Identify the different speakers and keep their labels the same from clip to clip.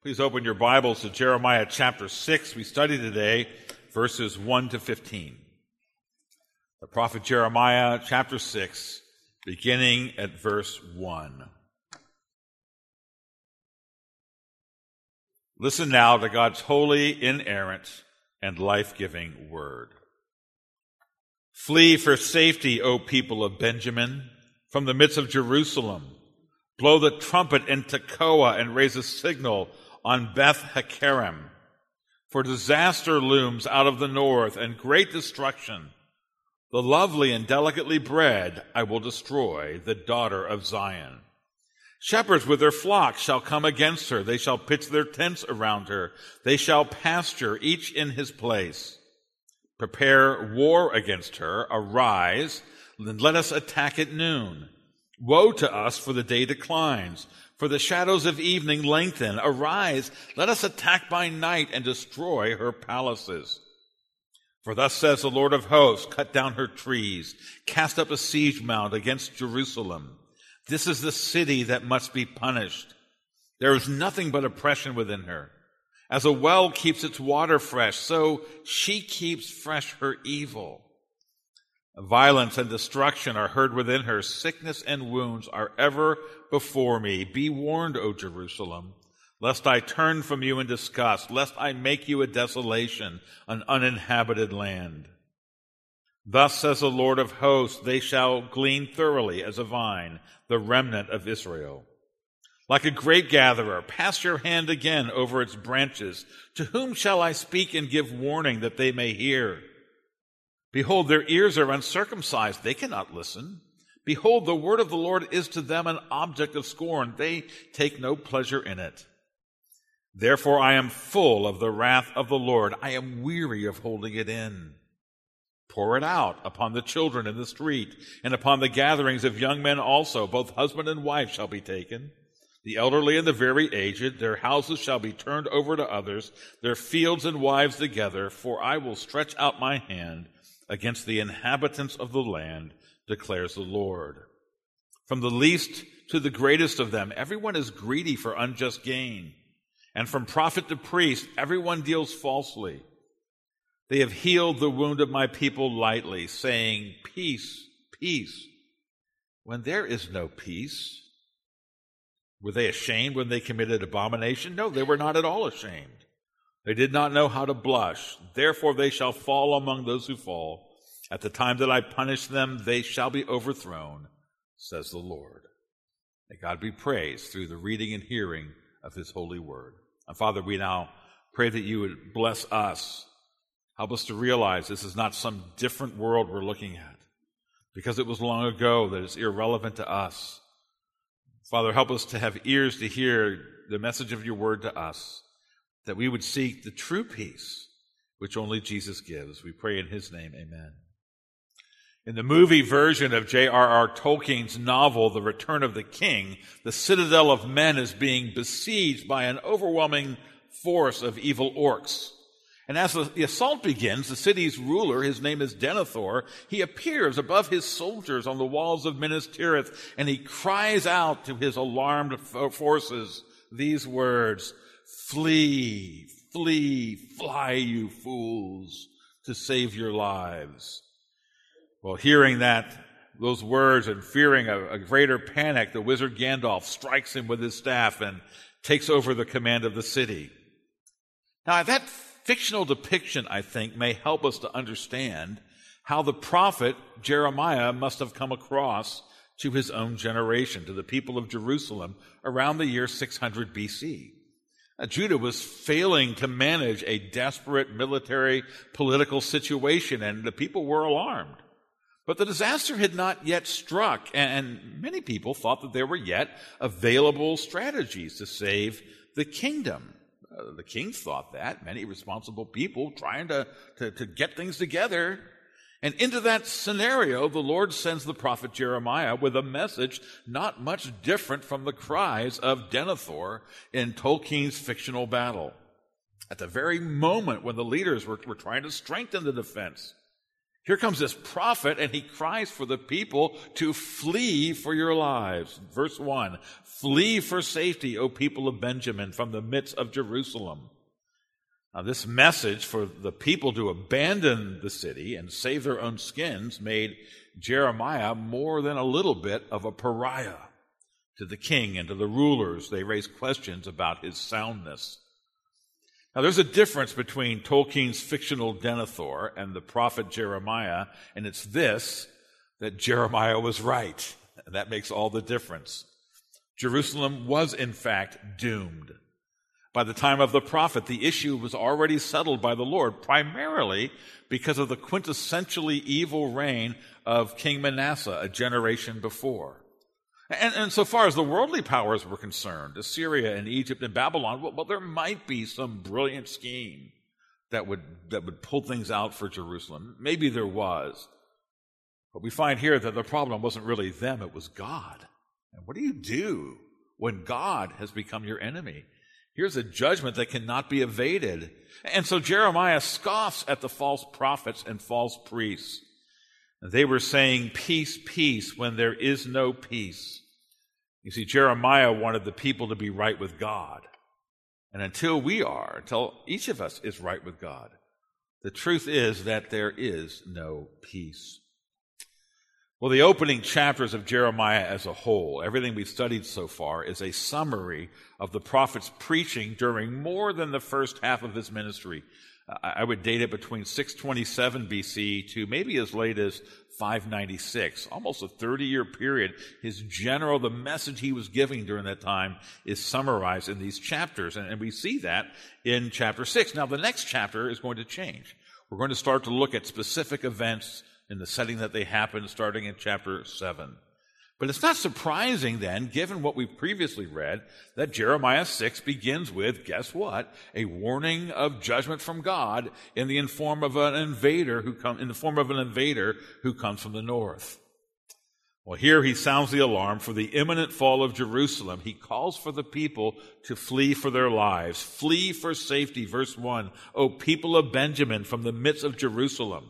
Speaker 1: Please open your Bibles to Jeremiah chapter 6. We study today verses 1 to 15. The prophet Jeremiah chapter 6, beginning at verse 1. Listen now to God's holy, inerrant, and life-giving word. Flee for safety, O people of Benjamin, from the midst of Jerusalem. Blow the trumpet in Tekoa and raise a signal on Beth Hakkerem. For disaster looms out of the north and great destruction. The lovely and delicately bred I will destroy, the daughter of Zion. Shepherds with their flocks shall come against her. They shall pitch their tents around her. They shall pasture, each in his place. Prepare war against her. Arise, and let us attack at noon. Woe to us, for the day declines, for the shadows of evening lengthen. Arise, let us attack by night and destroy her palaces. For thus says the Lord of hosts, cut down her trees, cast up a siege mound against Jerusalem. This is the city that must be punished. There is nothing but oppression within her. As a well keeps its water fresh, so she keeps fresh her evil. Violence and destruction are heard within her. Sickness and wounds are ever before me. Be warned, O Jerusalem, lest I turn from you in disgust, lest I make you a desolation, an uninhabited land. Thus says the Lord of hosts, they shall glean thoroughly as a vine, the remnant of Israel. Like a grape gatherer, pass your hand again over its branches. To whom shall I speak and give warning that they may hear? Behold, their ears are uncircumcised. They cannot listen. Behold, the word of the Lord is to them an object of scorn. They take no pleasure in it. Therefore I am full of the wrath of the Lord. I am weary of holding it in. Pour it out upon the children in the street, and upon the gatherings of young men also. Both husband and wife shall be taken. The elderly and the very aged, their houses shall be turned over to others, their fields and wives together, for I will stretch out my hand against the inhabitants of the land, declares the Lord. From the least to the greatest of them, everyone is greedy for unjust gain. And from prophet to priest, everyone deals falsely. They have healed the wound of my people lightly, saying, peace, peace, when there is no peace. Were they ashamed when they committed abomination? No, they were not at all ashamed. They did not know how to blush. Therefore they shall fall among those who fall. At the time that I punish them, they shall be overthrown, says the Lord. May God be praised through the reading and hearing of his holy word. And Father, we now pray that you would bless us. Help us to realize this is not some different world we're looking at, because it was long ago that it's irrelevant to us. Father, help us to have ears to hear the message of your word to us, that we would seek the true peace which only Jesus gives. We pray in his name, amen. In the movie version of J.R.R. Tolkien's novel, The Return of the King, the citadel of men is being besieged by an overwhelming force of evil orcs. And as the assault begins, the city's ruler, his name is Denethor, he appears above his soldiers on the walls of Minas Tirith, and he cries out to his alarmed forces these words, flee, flee, fly, you fools, to save your lives. Well, hearing those words and fearing a greater panic, the wizard Gandalf strikes him with his staff and takes over the command of the city. Now, that fictional depiction, I think, may help us to understand how the prophet Jeremiah must have come across to his own generation, to the people of Jerusalem, around the year 600 BC. Judah was failing to manage a desperate military political situation, and the people were alarmed. But the disaster had not yet struck, and many people thought that there were yet available strategies to save the kingdom. The king thought that, many responsible people trying to get things together. And into that scenario, the Lord sends the prophet Jeremiah with a message not much different from the cries of Denethor in Tolkien's fictional battle. At the very moment when the leaders were trying to strengthen the defense, Here comes this prophet, and he cries for the people to flee for your lives. Verse 1, flee for safety, O people of Benjamin, from the midst of Jerusalem. Now, this message for the people to abandon the city and save their own skins made Jeremiah more than a little bit of a pariah. To the king and to the rulers, they raised questions about his soundness. Now, there's a difference between Tolkien's fictional Denethor and the prophet Jeremiah, and it's this, that Jeremiah was right. And that makes all the difference. Jerusalem was, in fact, doomed. By the time of the prophet, the issue was already settled by the Lord, primarily because of the quintessentially evil reign of King Manasseh a generation before. And so far as the worldly powers were concerned, Assyria and Egypt and Babylon, well, there might be some brilliant scheme that would pull things out for Jerusalem. Maybe there was. But we find here that the problem wasn't really them, it was God. And what do you do when God has become your enemy? Here's a judgment that cannot be evaded. And so Jeremiah scoffs at the false prophets and false priests. They were saying, peace, peace, when there is no peace. You see, Jeremiah wanted the people to be right with God. And until each of us is right with God, the truth is that there is no peace. Well, the opening chapters of Jeremiah as a whole, everything we've studied so far, is a summary of the prophet's preaching during more than the first half of his ministry. I would date it between 627 BC to maybe as late as 596, almost a 30-year period. The message he was giving during that time is summarized in these chapters, and we see that in chapter 6. Now, the next chapter is going to change. We're going to start to look at specific events in the setting that they happened, starting in chapter 7. But it's not surprising then, given what we've previously read, that Jeremiah 6 begins with, guess what? A warning of judgment from God in the form of an invader who comes from the north. Well, here he sounds the alarm for the imminent fall of Jerusalem. He calls for the people to flee for their lives. Flee for safety. Verse 1, O people of Benjamin, from the midst of Jerusalem.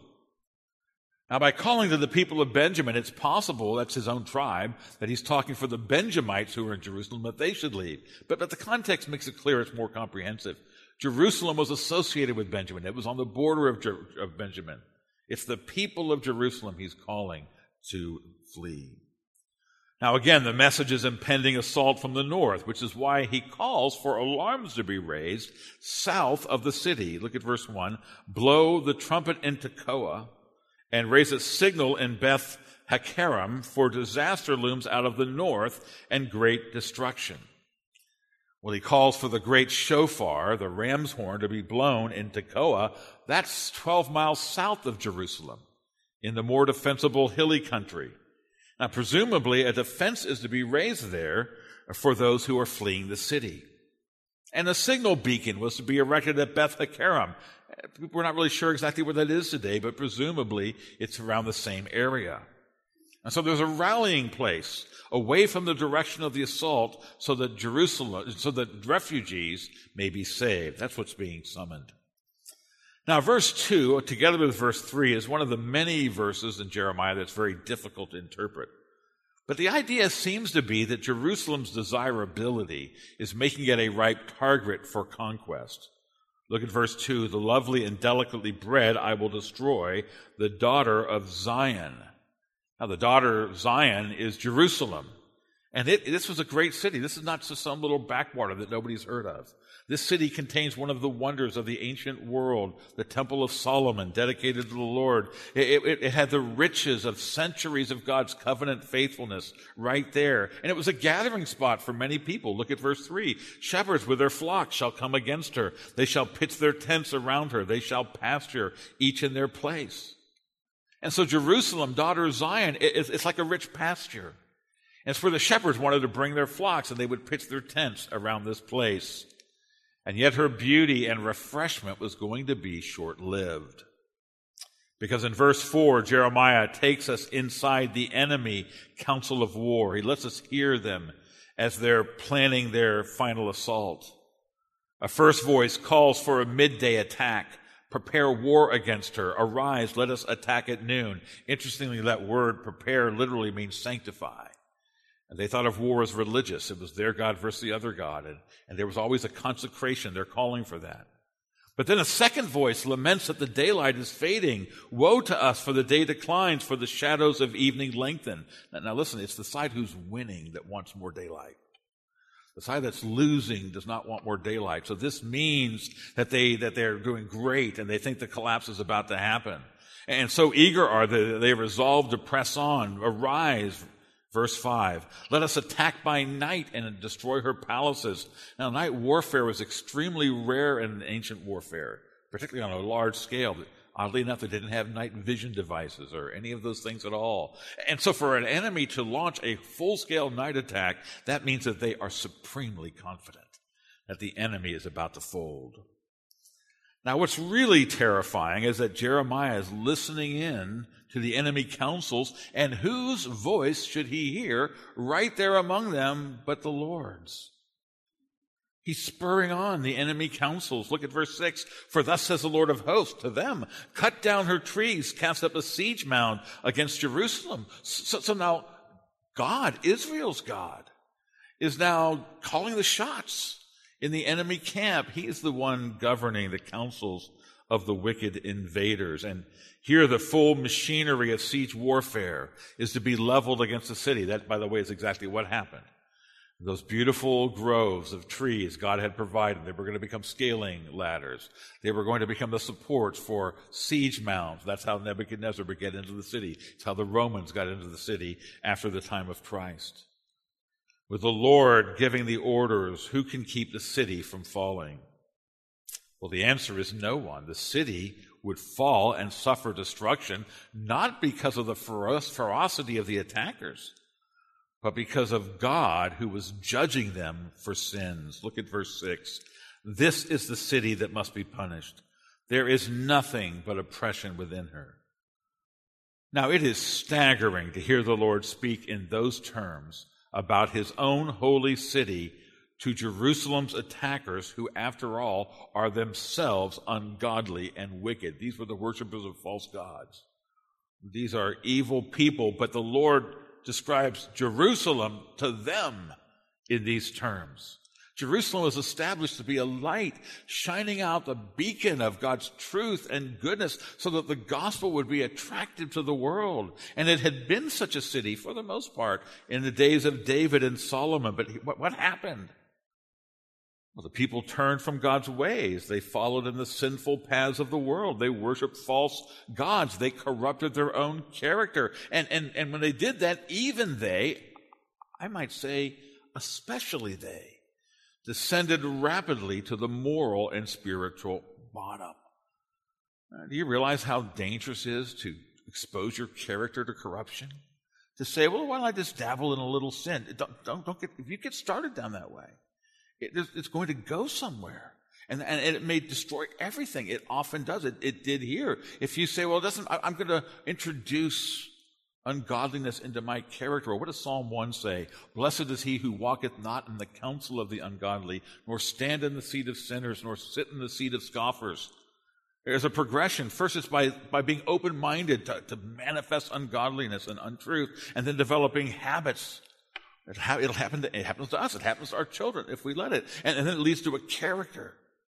Speaker 1: Now, by calling to the people of Benjamin, it's possible, that's his own tribe, that he's talking for the Benjamites who are in Jerusalem, that they should leave. But the context makes it clear it's more comprehensive. Jerusalem was associated with Benjamin. It was on the border of Benjamin. It's the people of Jerusalem he's calling to flee. Now, again, the message is impending assault from the north, which is why he calls for alarms to be raised south of the city. Look at verse 1. Blow the trumpet in Tekoa, and raise a signal in Beth Hakkerem, for disaster looms out of the north and great destruction. Well, he calls for the great shofar, the ram's horn, to be blown in Tekoa. That's 12 miles south of Jerusalem, in the more defensible hilly country. Now, presumably, a defense is to be raised there for those who are fleeing the city. And a signal beacon was to be erected at Beth Hakkerem. We're not really sure exactly where that is today, but presumably it's around the same area. And so there's a rallying place away from the direction of the assault so that refugees may be saved. That's what's being summoned. Now, verse 2, together with verse 3, is one of the many verses in Jeremiah that's very difficult to interpret. But the idea seems to be that Jerusalem's desirability is making it a ripe target for conquest. Look at verse 2. The lovely and delicately bred I will destroy, the daughter of Zion. Now, the daughter of Zion is Jerusalem. And this was a great city. This is not just some little backwater that nobody's heard of. This city contains one of the wonders of the ancient world, the Temple of Solomon, dedicated to the Lord. It had the riches of centuries of God's covenant faithfulness right there. And it was a gathering spot for many people. Look at verse 3. Shepherds with their flocks shall come against her. They shall pitch their tents around her. They shall pasture each in their place. And so Jerusalem, daughter of Zion, it's like a rich pasture. And it's where the shepherds wanted to bring their flocks, and they would pitch their tents around this place. And yet her beauty and refreshment was going to be short-lived. Because in verse 4, Jeremiah takes us inside the enemy council of war. He lets us hear them as they're planning their final assault. A first voice calls for a midday attack Prepare war against her. Arise, let us attack at noon. Interestingly, that word prepare literally means sanctify. And they thought of war as religious. It was their God versus the other God. And there was always a consecration. They're calling for that. But then a second voice laments that the daylight is fading. Woe to us, for the day declines, for the shadows of evening lengthen. Now listen, it's the side who's winning that wants more daylight. The side that's losing does not want more daylight. So this means that they're doing great and they think the collapse is about to happen. And so eager are they resolve to press on. Arise, verse 5. Let us attack by night and destroy her palaces. Now, night warfare was extremely rare in ancient warfare, particularly on a large scale. Oddly enough, they didn't have night vision devices or any of those things at all. And so for an enemy to launch a full-scale night attack, that means that they are supremely confident that the enemy is about to fold. Now, what's really terrifying is that Jeremiah is listening in to the enemy councils, and whose voice should he hear right there among them but the Lord's? He's spurring on the enemy councils. Look at verse 6. For thus says the Lord of hosts to them, cut down her trees, cast up a siege mound against Jerusalem. So now God, Israel's God, is now calling the shots in the enemy camp. He is the one governing the councils of the wicked invaders. And here the full machinery of siege warfare is to be leveled against the city. That, by the way, is exactly what happened. Those beautiful groves of trees God had provided, they were going to become scaling ladders. They were going to become the supports for siege mounds. That's how Nebuchadnezzar would get into the city. It's how the Romans got into the city after the time of Christ. With the Lord giving the orders, who can keep the city from falling? Well, the answer is no one. The city would fall and suffer destruction, not because of the ferocity of the attackers, but because of God who was judging them for sins. Look at verse 6. This is the city that must be punished. There is nothing but oppression within her. Now, it is staggering to hear the Lord speak in those terms about his own holy city to Jerusalem's attackers, who, after all, are themselves ungodly and wicked. These were the worshipers of false gods. These are evil people, but the Lord describes Jerusalem to them in these terms. Jerusalem was established to be a light, shining out the beacon of God's truth and goodness so that the gospel would be attractive to the world. And it had been such a city for the most part in the days of David and Solomon. But what happened? Well, the people turned from God's ways. They followed in the sinful paths of the world. They worshiped false gods. They corrupted their own character. And when they did that, even they, I might say, especially they, descended rapidly to the moral and spiritual bottom. Do you realize how dangerous it is to expose your character to corruption? To say, well, why don't I just dabble in a little sin? Don't get, if you get started down that way, it's going to go somewhere. And it may destroy everything. It often does. It did here. If you say, well, I'm going to introduce ungodliness into my character. Or what does Psalm 1 say? Blessed is he who walketh not in the counsel of the ungodly, nor stand in the seat of sinners, nor sit in the seat of scoffers. There's a progression. First, it's by being open-minded to manifest ungodliness and untruth, and then developing habits. It happens to us. It happens to our children if we let it. And then it leads to a character.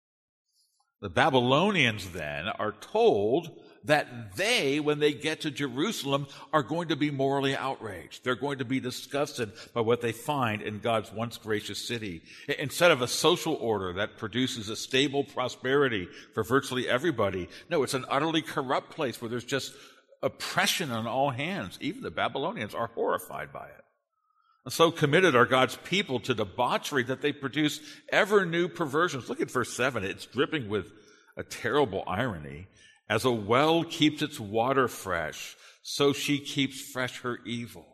Speaker 1: The Babylonians then are told that they, when they get to Jerusalem, are going to be morally outraged. They're going to be disgusted by what they find in God's once gracious city. Instead of a social order that produces a stable prosperity for virtually everybody, no, it's an utterly corrupt place where there's just oppression on all hands. Even the Babylonians are horrified by it. And so committed are God's people to debauchery that they produce ever new perversions. Look at verse 7. It's dripping with a terrible irony. As a well keeps its water fresh, so she keeps fresh her evil.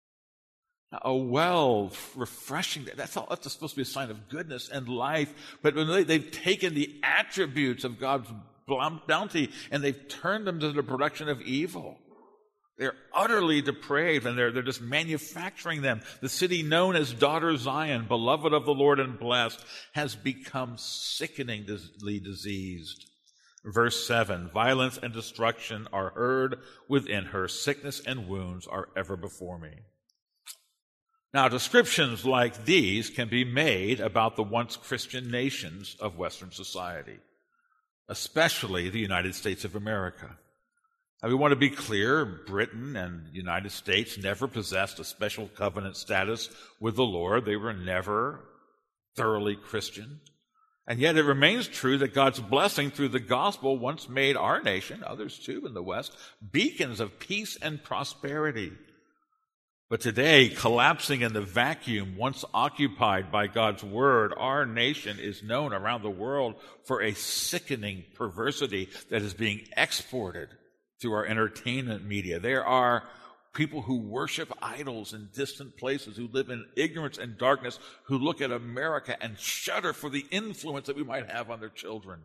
Speaker 1: Now, a well, refreshing, that's supposed to be a sign of goodness and life. But when they've taken the attributes of God's bounty and they've turned them to the production of evil. They're utterly depraved, and they're just manufacturing them. The city known as Daughter Zion, beloved of the Lord and blessed, has become sickeningly diseased. Verse 7, violence and destruction are heard within her. Sickness and wounds are ever before me. Now, descriptions like these can be made about the once Christian nations of Western society, especially the United States of America. Now, we want to be clear, Britain and the United States never possessed a special covenant status with the Lord. They were never thoroughly Christian. And yet it remains true that God's blessing through the gospel once made our nation, others too in the West, beacons of peace and prosperity. But today, collapsing in the vacuum once occupied by God's word, our nation is known around the world for a sickening perversity that is being exported through our entertainment media. There are people who worship idols in distant places, who live in ignorance and darkness, who look at America and shudder for the influence that we might have on their children.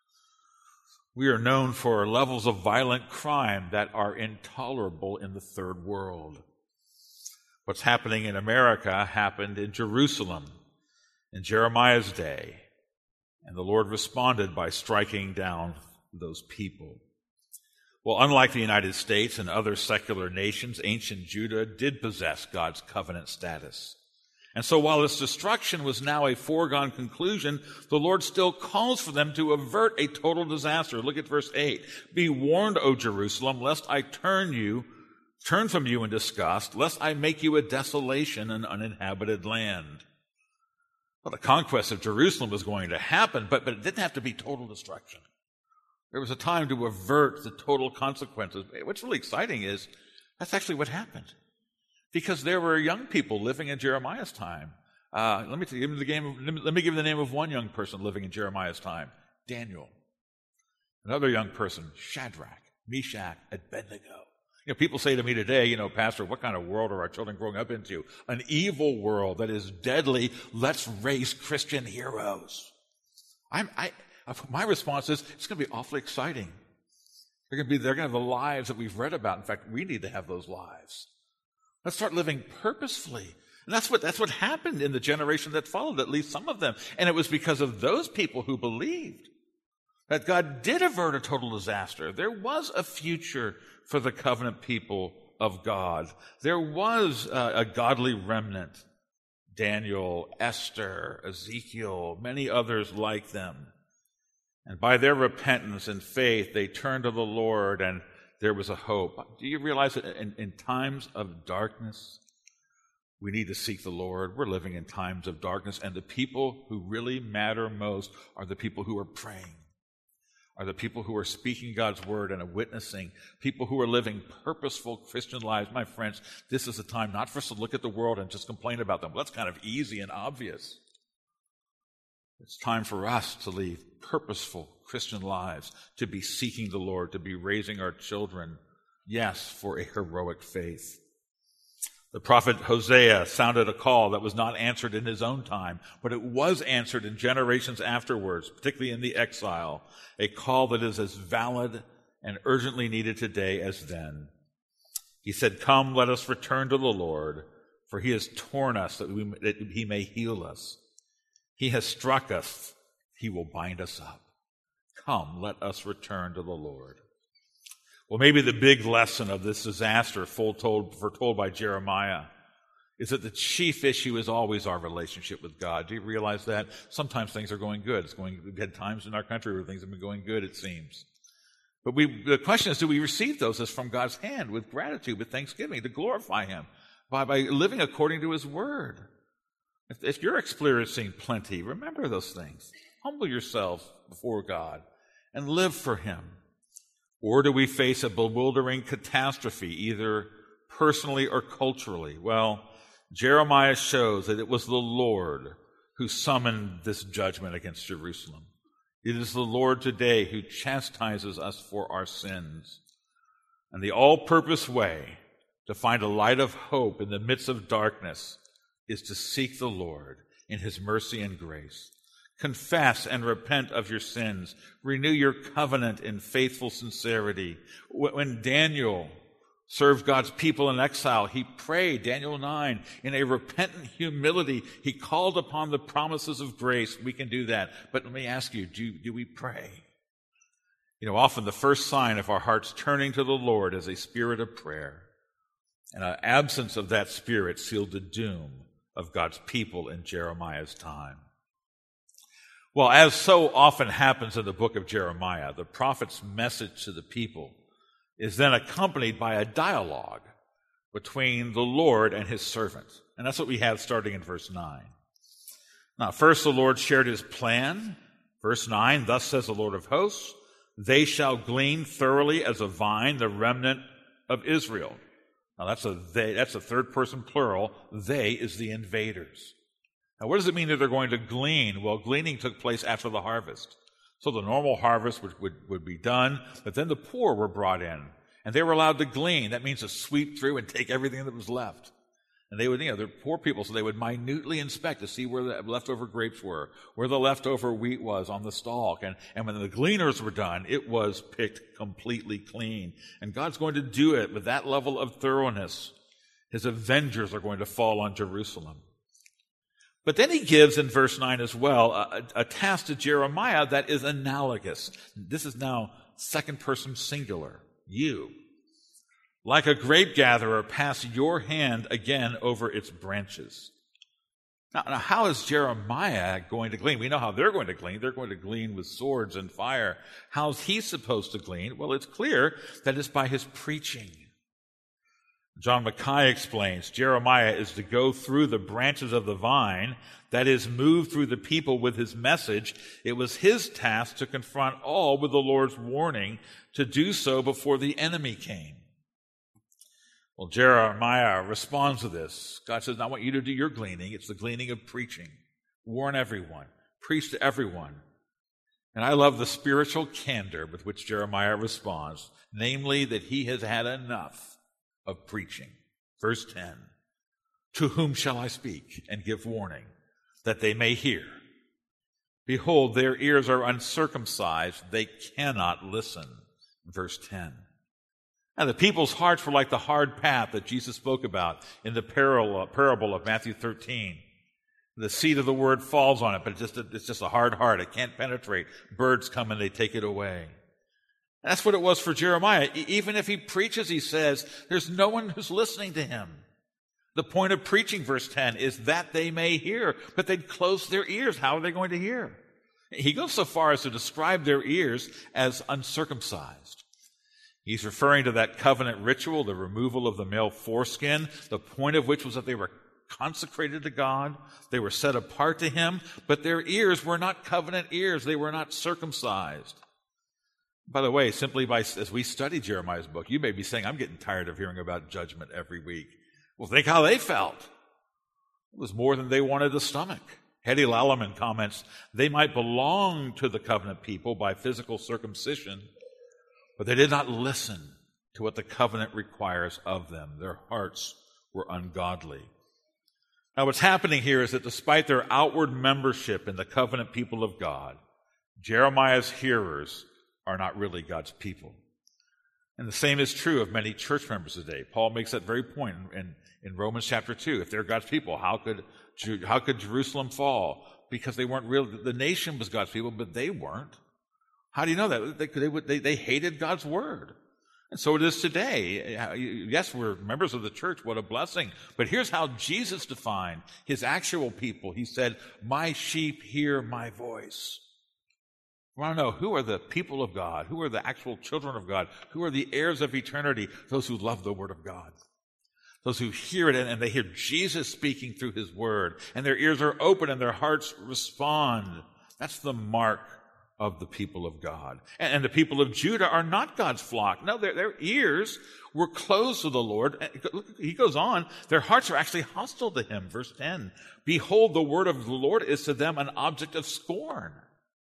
Speaker 1: We are known for levels of violent crime that are intolerable in the third world. What's happening in America happened in Jerusalem in Jeremiah's day, and the Lord responded by striking down those people. Well, unlike the United States and other secular nations, ancient Judah did possess God's covenant status. And so while its destruction was now a foregone conclusion, the Lord still calls for them to avert a total disaster. Look at verse 8. Be warned, O Jerusalem, lest I turn from you in disgust, lest I make you a desolation, an uninhabited land. Well, the conquest of Jerusalem was going to happen, but it didn't have to be total destruction. There was a time to avert the total consequences. What's really exciting is that's actually what happened. Because there were young people living in Jeremiah's time. Let me give you the name of one young person living in Jeremiah's time, Daniel. Another young person, Shadrach, Meshach, Abednego. People say to me today, Pastor, what kind of world are our children growing up into? An evil world that is deadly. Let's raise Christian heroes. My response is, it's going to be awfully exciting. They're going to have the lives that we've read about. In fact, we need to have those lives. Let's start living purposefully. And that's what happened in the generation that followed, at least some of them. And it was because of those people who believed that God did avert a total disaster. There was a future for the covenant people of God. There was a godly remnant. Daniel, Esther, Ezekiel, many others like them. And by their repentance and faith, they turned to the Lord, and there was a hope. Do you realize that in times of darkness, we need to seek the Lord? We're living in times of darkness, and the people who really matter most are the people who are praying, are the people who are speaking God's word and are witnessing, people who are living purposeful Christian lives. My friends, this is a time not for us to look at the world and just complain about them. Well, that's kind of easy and obvious. It's time for us to lead purposeful Christian lives, to be seeking the Lord, to be raising our children, yes, for a heroic faith. The prophet Hosea sounded a call that was not answered in his own time, but it was answered in generations afterwards, particularly in the exile, a call that is as valid and urgently needed today as then. He said, "Come, let us return to the Lord, for he has torn us that he may heal us. He has struck us, he will bind us up. Come, let us return to the Lord." Well, maybe the big lesson of this disaster foretold by Jeremiah is that the chief issue is always our relationship with God. Do you realize that? Sometimes things are going good. We've had times in our country where things have been going good, it seems. But the question is, do we receive those as from God's hand with gratitude, with thanksgiving, to glorify him by living according to his word? If you're experiencing plenty, remember those things. Humble yourself before God and live for him. Or do we face a bewildering catastrophe, either personally or culturally? Well, Jeremiah shows that it was the Lord who summoned this judgment against Jerusalem. It is the Lord today who chastises us for our sins. And the all-purpose way to find a light of hope in the midst of darkness is to seek the Lord in his mercy and grace. Confess and repent of your sins. Renew your covenant in faithful sincerity. When Daniel served God's people in exile, he prayed, Daniel 9, in a repentant humility. He called upon the promises of grace. We can do that. But let me ask you, do we pray? Often the first sign of our hearts turning to the Lord is a spirit of prayer. And an absence of that spirit sealed the doom of God's people in Jeremiah's time. Well, as so often happens in the book of Jeremiah, the prophet's message to the people is then accompanied by a dialogue between the Lord and his servant. And that's what we have starting in verse 9. Now, first the Lord shared his plan. Verse 9, thus says the Lord of hosts, they shall glean thoroughly as a vine the remnant of Israel. Now, that's a third person plural. They is the invaders. Now, what does it mean that they're going to glean? Well, gleaning took place after the harvest. So the normal harvest would be done, but then the poor were brought in, and they were allowed to glean. That means to sweep through and take everything that was left. And they would, they're poor people, so they would minutely inspect to see where the leftover grapes were, where the leftover wheat was on the stalk. And when the gleaners were done, it was picked completely clean. And God's going to do it with that level of thoroughness. His avengers are going to fall on Jerusalem. But then he gives in verse 9 as well a task to Jeremiah that is analogous. This is now second person singular. You. Like a grape gatherer, pass your hand again over its branches. Now, how is Jeremiah going to glean? We know how they're going to glean. They're going to glean with swords and fire. How's he supposed to glean? Well, it's clear that it's by his preaching. John Mackay explains, Jeremiah is to go through the branches of the vine, that is, move through the people with his message. It was his task to confront all with the Lord's warning to do so before the enemy came. Well, Jeremiah responds to this. God says, I want you to do your gleaning. It's the gleaning of preaching. Warn everyone. Preach to everyone. And I love the spiritual candor with which Jeremiah responds, namely that he has had enough of preaching. Verse 10, to whom shall I speak and give warning, that they may hear? Behold, their ears are uncircumcised. They cannot listen. Verse 10. And the people's hearts were like the hard path that Jesus spoke about in the parable of Matthew 13. The seed of the word falls on it, but it's just a hard heart. It can't penetrate. Birds come and they take it away. And that's what it was for Jeremiah. Even if he preaches, he says, there's no one who's listening to him. The point of preaching, verse 10, is that they may hear, but they'd close their ears. How are they going to hear? He goes so far as to describe their ears as uncircumcised. He's referring to that covenant ritual, the removal of the male foreskin, the point of which was that they were consecrated to God, they were set apart to him, but their ears were not covenant ears. They were not circumcised. By the way, as we study Jeremiah's book, you may be saying, I'm getting tired of hearing about judgment every week. Well, think how they felt. It was more than they wanted to stomach. Hedy Lallemand comments, they might belong to the covenant people by physical circumcision, but they did not listen to what the covenant requires of them. Their hearts were ungodly. Now, what's happening here is that despite their outward membership in the covenant people of God, Jeremiah's hearers are not really God's people. And the same is true of many church members today. Paul makes that very point in Romans chapter 2. If they're God's people, how could Jerusalem fall? Because they weren't real. The nation was God's people, but they weren't. How do you know that? They hated God's word. And so it is today. Yes, we're members of the church. What a blessing. But here's how Jesus defined his actual people. He said, my sheep hear my voice. I want to know, who are the people of God? Who are the actual children of God? Who are the heirs of eternity? Those who love the word of God. Those who hear it and they hear Jesus speaking through his word. And their ears are open and their hearts respond. That's the mark of the people of God. And the people of Judah are not God's flock. No, their ears were closed to the Lord. He goes on, their hearts are actually hostile to him. Verse 10, behold, the word of the Lord is to them an object of scorn.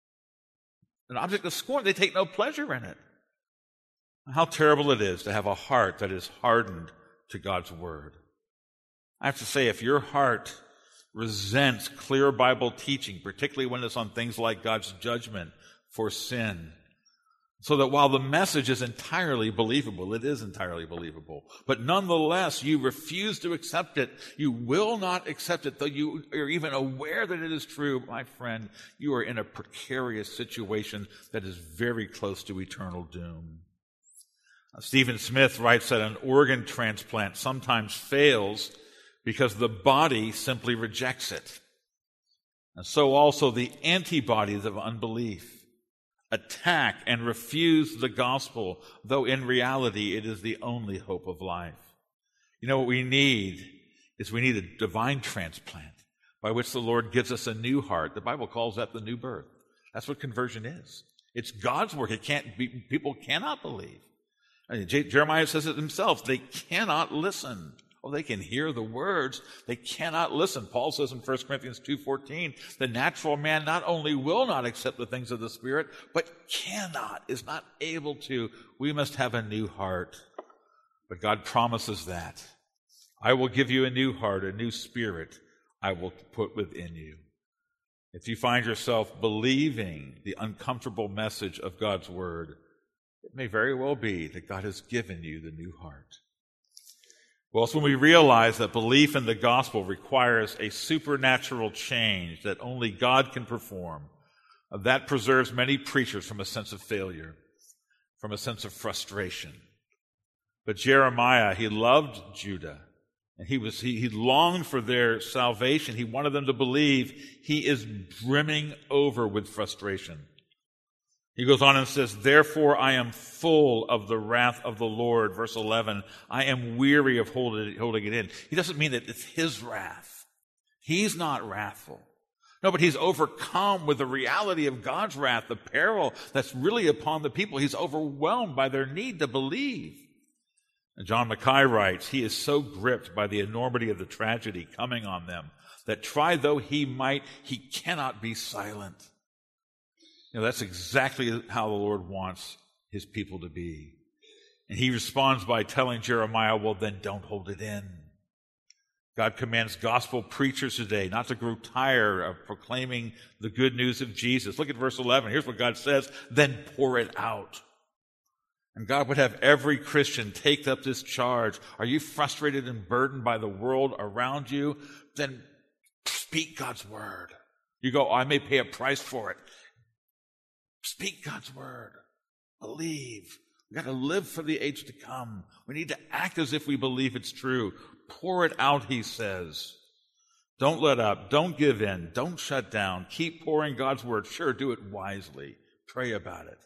Speaker 1: An object of scorn. They take no pleasure in it. How terrible it is to have a heart that is hardened to God's word. I have to say, if your heart resents clear Bible teaching, particularly when it's on things like God's judgment for sin, So that while the message is entirely believable, it is entirely believable, but nonetheless, you refuse to accept it. You will not accept it, though you are even aware that it is true. My friend, you are in a precarious situation that is very close to eternal doom. Stephen Smith writes that an organ transplant sometimes fails because the body simply rejects it. And so also the antibodies of unbelief attack and refuse the gospel, though in reality it is the only hope of life. You know what we need is we need a divine transplant by which the Lord gives us a new heart. The Bible calls that the new birth. That's what conversion is. It's God's work. People cannot believe. Jeremiah says it himself. They cannot listen. Oh, they can hear the words. They cannot listen. Paul says in 1 Corinthians 2:14, the natural man not only will not accept the things of the Spirit, but is not able to. We must have a new heart. But God promises that. I will give you a new heart, a new spirit I will put within you. If you find yourself believing the uncomfortable message of God's word, it may very well be that God has given you the new heart. Well, it's when we realize that belief in the gospel requires a supernatural change that only God can perform, that preserves many preachers from a sense of failure, from a sense of frustration. But Jeremiah, he loved Judah, and he longed for their salvation. He wanted them to believe. He is brimming over with frustration. He goes on and says, therefore I am full of the wrath of the Lord. Verse 11, I am weary of holding it in. He doesn't mean that it's his wrath. He's not wrathful. No, but he's overcome with the reality of God's wrath, the peril that's really upon the people. He's overwhelmed by their need to believe. And John Mackay writes, he is so gripped by the enormity of the tragedy coming on them that try though he might, he cannot be silent. You know, that's exactly how the Lord wants his people to be. And he responds by telling Jeremiah, well, then don't hold it in. God commands gospel preachers today not to grow tired of proclaiming the good news of Jesus. Look at verse 11. Here's what God says, then pour it out. And God would have every Christian take up this charge. Are you frustrated and burdened by the world around you? Then speak God's word. You go, I may pay a price for it. Speak God's word. Believe. We've got to live for the age to come. We need to act as if we believe it's true. Pour it out, he says. Don't let up. Don't give in. Don't shut down. Keep pouring God's word. Sure, do it wisely. Pray about it.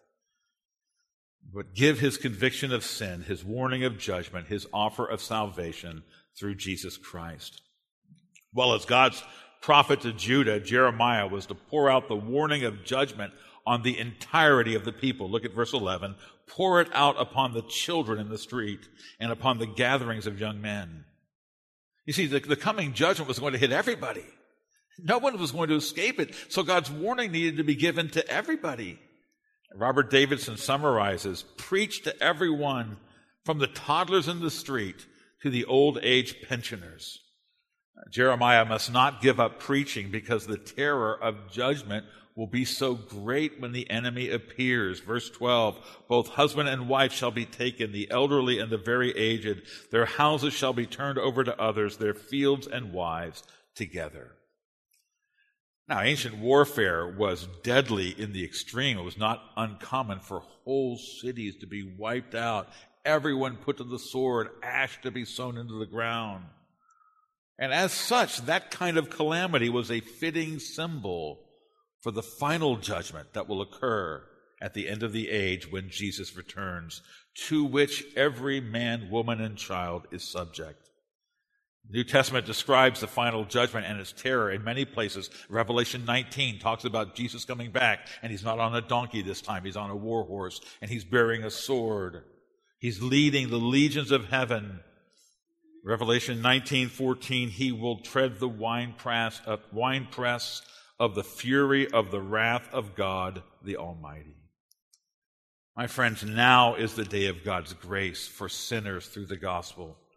Speaker 1: But give his conviction of sin, his warning of judgment, his offer of salvation through Jesus Christ. Well, as God's prophet to Judah, Jeremiah was to pour out the warning of judgment on the entirety of the people. Look at verse 11. Pour it out upon the children in the street and upon the gatherings of young men. You see, the coming judgment was going to hit everybody. No one was going to escape it. So God's warning needed to be given to everybody. Robert Davidson summarizes, preach to everyone from the toddlers in the street to the old age pensioners. Jeremiah must not give up preaching because the terror of judgment will be so great when the enemy appears. Verse 12, both husband and wife shall be taken, the elderly and the very aged. Their houses shall be turned over to others, their fields and wives together. Now, ancient warfare was deadly in the extreme. It was not uncommon for whole cities to be wiped out, everyone put to the sword, ash to be sown into the ground. And as such, that kind of calamity was a fitting symbol for the final judgment that will occur at the end of the age when Jesus returns, to which every man, woman, and child is subject. The New Testament describes the final judgment and its terror in many places. Revelation 19 talks about Jesus coming back, and he's not on a donkey this time. He's on a war horse, and he's bearing a sword. He's leading the legions of heaven. Revelation 19:14, he will tread the winepress of the fury of the wrath of God the Almighty. My friends, now is the day of God's grace for sinners through the gospel.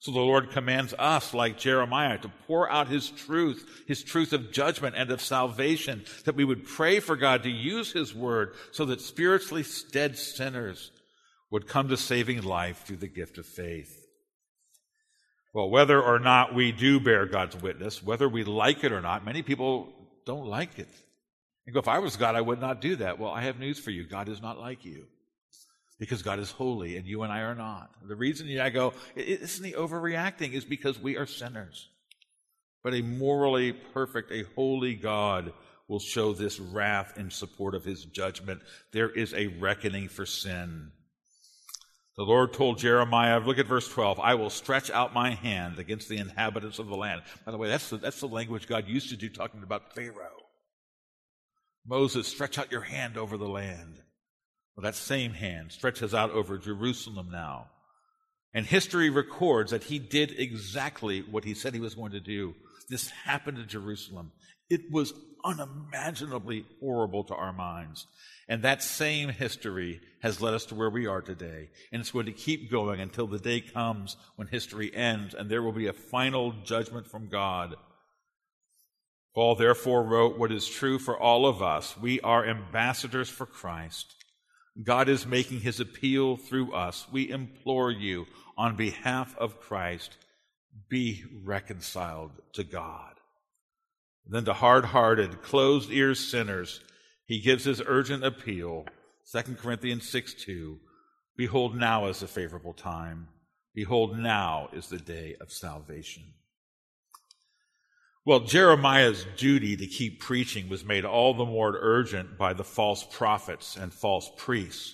Speaker 1: So the Lord commands us, like Jeremiah, to pour out his truth of judgment and of salvation, that we would pray for God to use his word so that spiritually dead sinners would come to saving life through the gift of faith. Well, whether or not we do bear God's witness, whether we like it or not, many people don't like it. You go, if I was God, I would not do that. Well, I have news for you. God is not like you, because God is holy and you and I are not. The reason I go, isn't he overreacting, is because we are sinners. But a morally perfect, a holy God will show this wrath in support of his judgment. There is a reckoning for sin. The Lord told Jeremiah, look at verse 12, I will stretch out my hand against the inhabitants of the land. By the way, that's the language God used to do talking about Pharaoh. Moses, stretch out your hand over the land. Well, that same hand stretches out over Jerusalem now. And history records that he did exactly what he said he was going to do. This happened to Jerusalem. It was unimaginably horrible to our minds. And that same history has led us to where we are today. And it's going to keep going until the day comes when history ends and there will be a final judgment from God. Paul therefore wrote what is true for all of us. We are ambassadors for Christ. God is making his appeal through us. We implore you on behalf of Christ, be reconciled to God. Then to hard-hearted, closed-ear sinners, he gives his urgent appeal, 2 Corinthians 6:2, behold, now is the favorable time. Behold, now is the day of salvation. Well, Jeremiah's duty to keep preaching was made all the more urgent by the false prophets and false priests,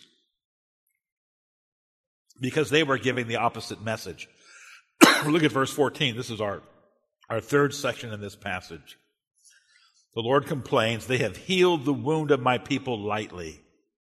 Speaker 1: because they were giving the opposite message. Look at verse 14. This is our third section in this passage. The Lord complains, they have healed the wound of my people lightly,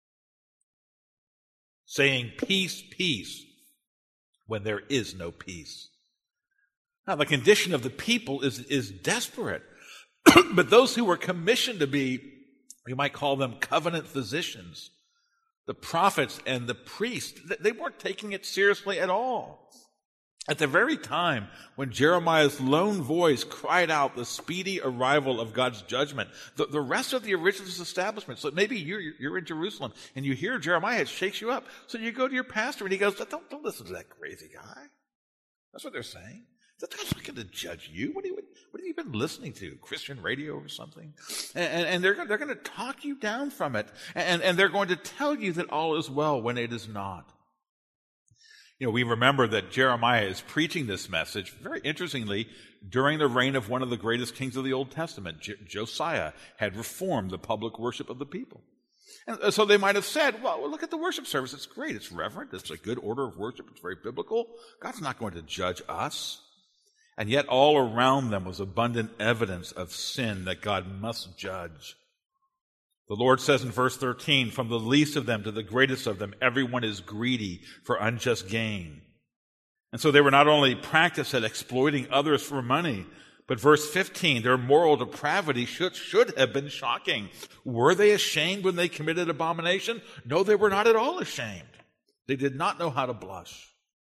Speaker 1: saying, peace, peace, when there is no peace. Now, the condition of the people is desperate. But those who were commissioned to be, you might call them covenant physicians, the prophets and the priests, they weren't taking it seriously at all. At the very time when Jeremiah's lone voice cried out the speedy arrival of God's judgment, the rest of the originalist establishment, so maybe you're in Jerusalem and you hear Jeremiah, it shakes you up. So you go to your pastor and he goes, don't listen to that crazy guy. That's what they're saying. God's not going to judge you. What have you been listening to? Christian radio or something? And they're going to talk you down from it. And they're going to tell you that all is well when it is not. You know, we remember that Jeremiah is preaching this message, very interestingly, during the reign of one of the greatest kings of the Old Testament. Josiah had reformed the public worship of the people. And so they might have said, well, look at the worship service. It's great. It's reverent. It's a good order of worship. It's very biblical. God's not going to judge us. And yet all around them was abundant evidence of sin that God must judge. The Lord says in verse 13, from the least of them to the greatest of them, everyone is greedy for unjust gain. And so they were not only practiced at exploiting others for money, but verse 15, their moral depravity should have been shocking. Were they ashamed when they committed abomination? No, they were not at all ashamed. They did not know how to blush.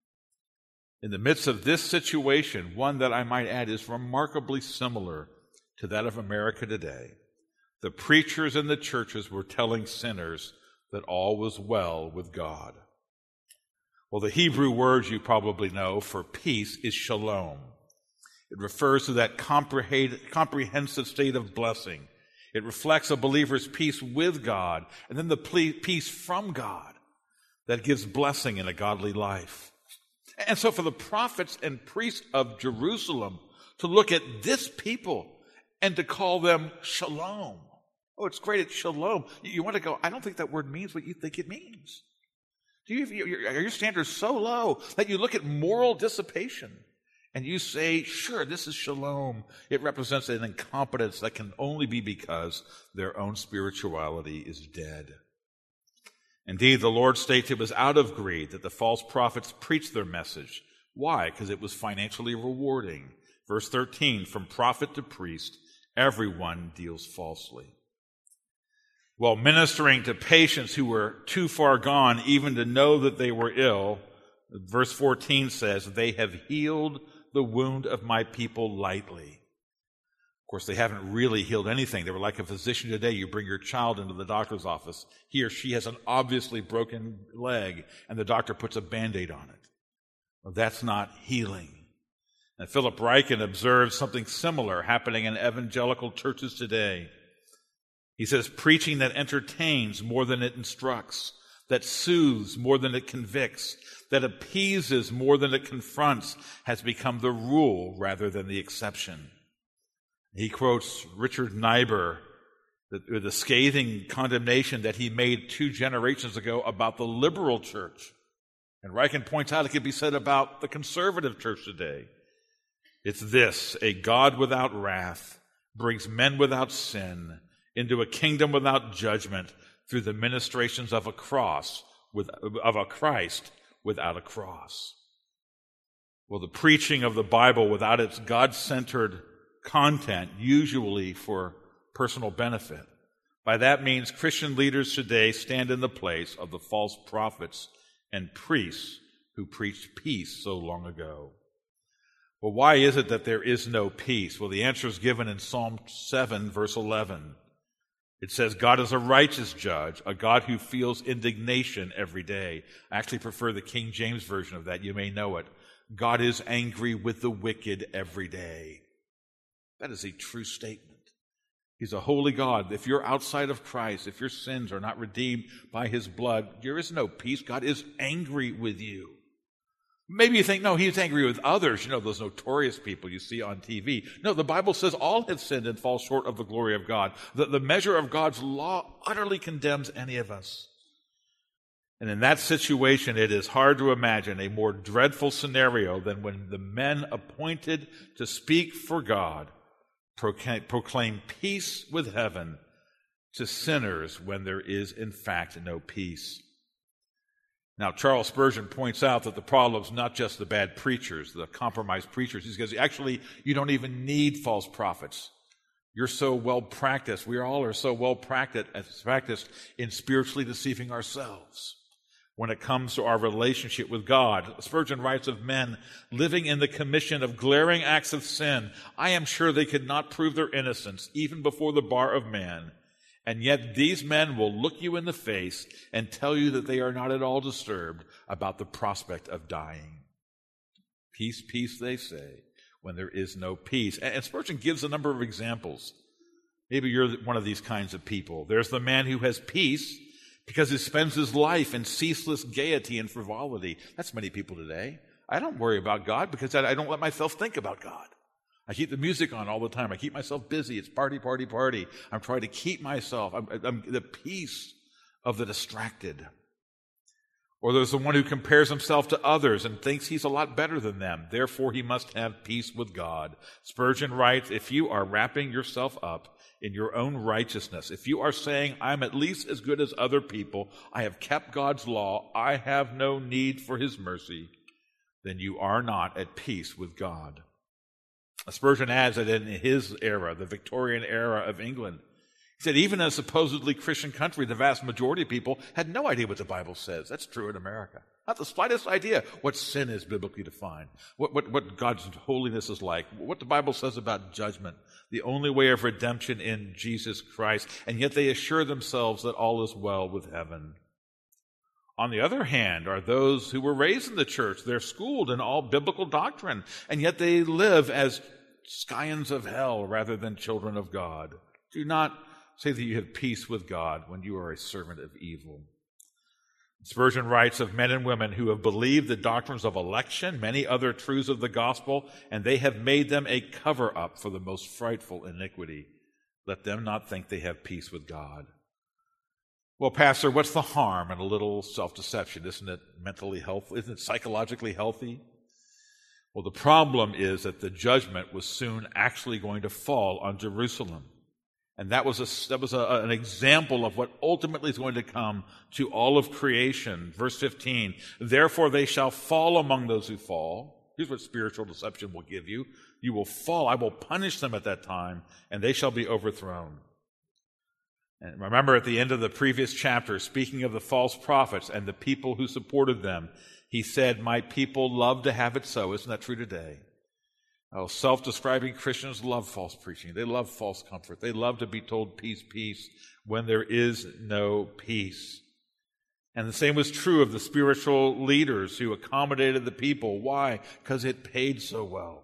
Speaker 1: In the midst of this situation, one that I might add is remarkably similar to that of America today, the preachers in the churches were telling sinners that all was well with God. Well, the Hebrew word you probably know for peace is shalom. It refers to that comprehensive state of blessing. It reflects a believer's peace with God and then the peace from God that gives blessing in a godly life. And so for the prophets and priests of Jerusalem to look at this people and to call them shalom. Oh, it's great, it's shalom. You want to go, I don't think that word means what you think it means. Are your standards so low that you look at moral dissipation and you say, sure, this is shalom. It represents an incompetence that can only be because their own spirituality is dead. Indeed, the Lord states it was out of greed that the false prophets preached their message. Why? Because it was financially rewarding. Verse 13, from prophet to priest, everyone deals falsely. While ministering to patients who were too far gone even to know that they were ill, Verse 14 says, they have healed the wound of my people lightly. Of course, they haven't really healed anything. They were like a physician today. You bring your child into the doctor's office. He or she has an obviously broken leg, and the doctor puts a Band-Aid on it. Well, that's not healing. And Philip Ryken observes something similar happening in evangelical churches today. He says, preaching that entertains more than it instructs, that soothes more than it convicts, that appeases more than it confronts, has become the rule rather than the exception. He quotes Richard Niebuhr with the scathing condemnation that he made 2 generations ago about the liberal church. And Ryken points out it could be said about the conservative church today. It's this: a God without wrath brings men without sin into a kingdom without judgment through the ministrations of a Christ without a cross. Well, the preaching of the Bible without its God-centered content, usually for personal benefit. By that means, Christian leaders today stand in the place of the false prophets and priests who preached peace so long ago. Well, why is it that there is no peace? Well, the answer is given in Psalm 7, verse 11. It says, God is a righteous judge, a God who feels indignation every day. I actually prefer the King James version of that. You may know it. God is angry with the wicked every day. That is a true statement. He's a holy God. If you're outside of Christ, if your sins are not redeemed by his blood, there is no peace. God is angry with you. Maybe you think, no, he's angry with others. You know, those notorious people you see on TV. No, the Bible says all have sinned and fall short of the glory of God. The measure of God's law utterly condemns any of us. And in that situation, it is hard to imagine a more dreadful scenario than when the men appointed to speak for God proclaim peace with heaven to sinners when there is, in fact, no peace. Now, Charles Spurgeon points out that the problem is not just the bad preachers, the compromised preachers. He says, actually, you don't even need false prophets. You're so well practiced. We all are so well practiced in spiritually deceiving ourselves when it comes to our relationship with God. Spurgeon writes of men living in the commission of glaring acts of sin. I am sure they could not prove their innocence even before the bar of man. And yet these men will look you in the face and tell you that they are not at all disturbed about the prospect of dying. Peace, peace, they say, when there is no peace. And Spurgeon gives a number of examples. Maybe you're one of these kinds of people. There's the man who has peace because he spends his life in ceaseless gaiety and frivolity. That's many people today. I don't worry about God because I don't let myself think about God. I keep the music on all the time. I keep myself busy. It's party, party, party. I'm trying to keep myself. I'm the peace of the distracted. Or there's the one who compares himself to others and thinks he's a lot better than them. Therefore, he must have peace with God. Spurgeon writes, if you are wrapping yourself up in your own righteousness, if you are saying, I'm at least as good as other people, I have kept God's law, I have no need for his mercy, then you are not at peace with God. Spurgeon adds that in his era, the Victorian era of England, he said even in a supposedly Christian country, the vast majority of people had no idea what the Bible says. That's true in America. Not the slightest idea what sin is biblically defined, what God's holiness is like, what the Bible says about judgment, the only way of redemption in Jesus Christ, and yet they assure themselves that all is well with heaven. On the other hand, are those who were raised in the church. They're schooled in all biblical doctrine, and yet they live as scions of hell rather than children of God. Do not say that you have peace with God when you are a servant of evil. Spurgeon writes of men and women who have believed the doctrines of election, many other truths of the gospel, and they have made them a cover-up for the most frightful iniquity. Let them not think they have peace with God. Well, Pastor, what's the harm in a little self-deception? Isn't it mentally healthy? Isn't it psychologically healthy? Well, the problem is that the judgment was soon actually going to fall on Jerusalem. And that was an example of what ultimately is going to come to all of creation. Verse 15, therefore they shall fall among those who fall. Here's what spiritual deception will give you. You will fall. I will punish them at that time, and they shall be overthrown. And remember at the end of the previous chapter, speaking of the false prophets and the people who supported them, He said, "My people love to have it so." Isn't that true today? Oh, self-describing Christians love false preaching. They love false comfort. They love to be told peace, peace, when there is no peace. And the same was true of the spiritual leaders who accommodated the people. Why? Because it paid so well.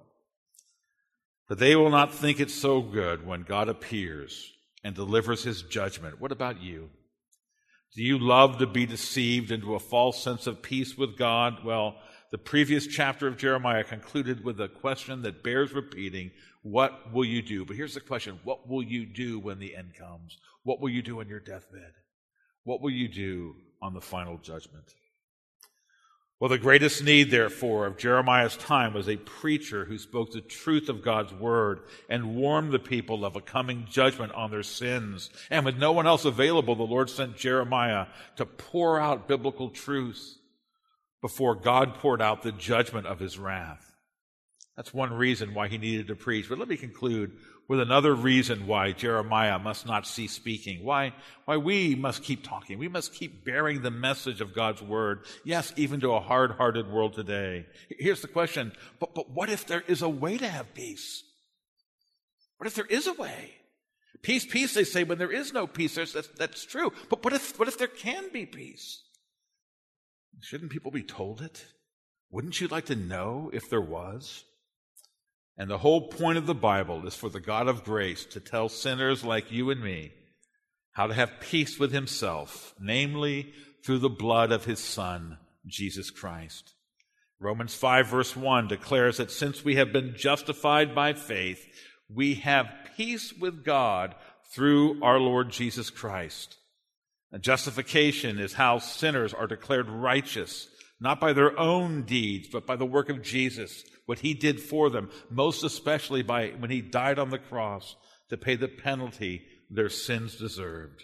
Speaker 1: But they will not think it so good when God appears and delivers his judgment. What about you? Do you love to be deceived into a false sense of peace with God? Well, the previous chapter of Jeremiah concluded with a question that bears repeating. What will you do? But here's the question. What will you do when the end comes? What will you do on your deathbed? What will you do on the final judgment? Well, the greatest need, therefore, of Jeremiah's time was a preacher who spoke the truth of God's word and warned the people of a coming judgment on their sins. And with no one else available, the Lord sent Jeremiah to pour out biblical truth before God poured out the judgment of his wrath. That's one reason why he needed to preach. But let me conclude with another reason why Jeremiah must not cease speaking, why we must keep talking. We must keep bearing the message of God's word, yes, even to a hard-hearted world today. Here's the question, but what if there is a way to have peace? What if there is a way? Peace, peace, they say, when there is no peace. That's true. But what if there can be peace? Shouldn't people be told it? Wouldn't you like to know if there was? And the whole point of the Bible is for the God of grace to tell sinners like you and me how to have peace with himself, namely through the blood of his Son, Jesus Christ. Romans 5 verse 1 declares that since we have been justified by faith, we have peace with God through our Lord Jesus Christ. And justification is how sinners are declared righteous, not by their own deeds, but by the work of Jesus, what he did for them, most especially by when he died on the cross to pay the penalty their sins deserved.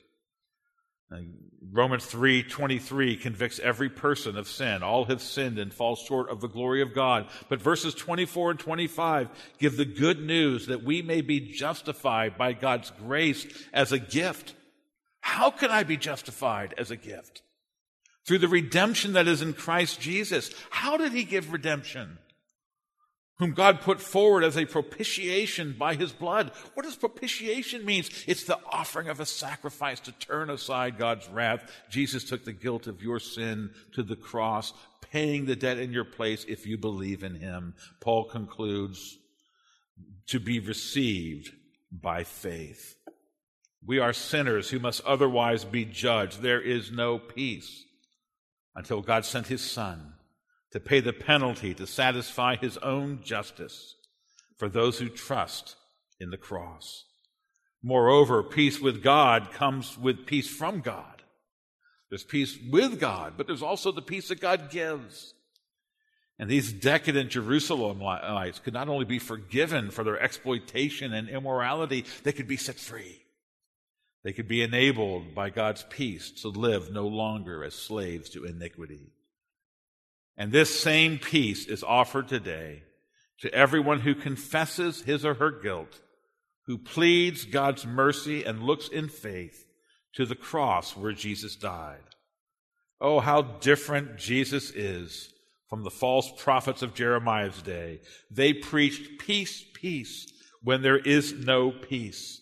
Speaker 1: Romans 3:23 convicts every person of sin. All have sinned and fall short of the glory of God. But verses 24 and 25 give the good news that we may be justified by God's grace as a gift. How can I be justified as a gift? Through the redemption that is in Christ Jesus. How did he give redemption? Whom God put forward as a propitiation by his blood. What does propitiation mean? It's the offering of a sacrifice to turn aside God's wrath. Jesus took the guilt of your sin to the cross, paying the debt in your place if you believe in him. Paul concludes, to be received by faith. We are sinners who must otherwise be judged. There is no peace until God sent his Son to pay the penalty to satisfy his own justice for those who trust in the cross. Moreover, peace with God comes with peace from God. There's peace with God, but there's also the peace that God gives. And these decadent Jerusalemites could not only be forgiven for their exploitation and immorality, they could be set free. They could be enabled by God's peace to live no longer as slaves to iniquity. And this same peace is offered today to everyone who confesses his or her guilt, who pleads God's mercy and looks in faith to the cross where Jesus died. Oh, how different Jesus is from the false prophets of Jeremiah's day. They preached peace, peace, when there is no peace.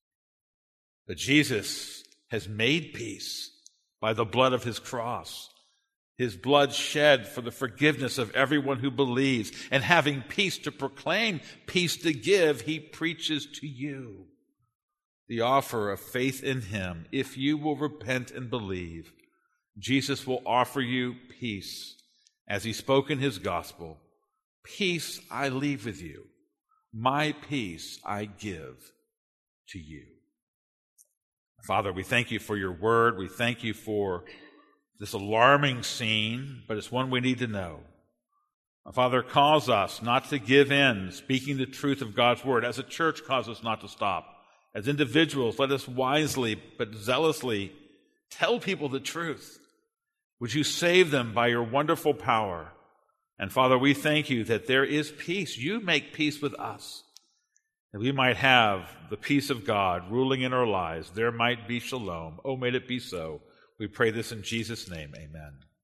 Speaker 1: But Jesus has made peace by the blood of his cross. His blood shed for the forgiveness of everyone who believes. And having peace to proclaim, peace to give, he preaches to you the offer of faith in him. If you will repent and believe, Jesus will offer you peace. As he spoke in his gospel, peace I leave with you. My peace I give to you. Father, we thank you for your word. We thank you for this alarming scene, but it's one we need to know. Father, cause us not to give in, speaking the truth of God's word. As a church, cause us not to stop. As individuals, let us wisely but zealously tell people the truth. Would you save them by your wonderful power? And Father, we thank you that there is peace. You make peace with us, that we might have the peace of God ruling in our lives. There might be shalom. Oh, may it be so. We pray this in Jesus' name. Amen.